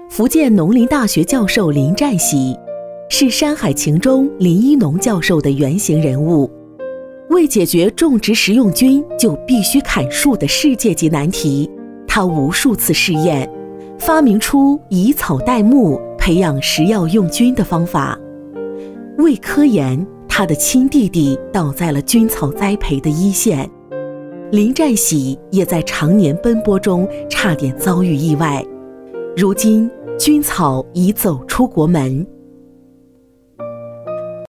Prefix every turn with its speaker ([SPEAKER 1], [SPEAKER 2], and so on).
[SPEAKER 1] 福建农林大学教授林占喜，是《山海情》中林一农教授的原型人物。为解决种植食用菌就必须砍树的世界级难题，他无数次试验，发明出以草代木培养食药用菌的方法。为科研，他的亲弟弟倒在了菌草栽培的一线。林占喜也在常年奔波中差点遭遇意外。如今，菌草已走出国门，